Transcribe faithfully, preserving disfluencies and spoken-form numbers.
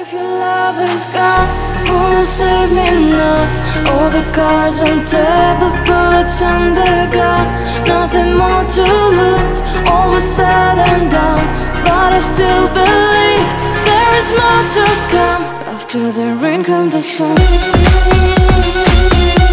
If your love is gone, who will save me now? All the cards on table, bullets in the gun. Nothing more to lose, all was said and done. But I still believe there is more to come. After the rain comes the sun.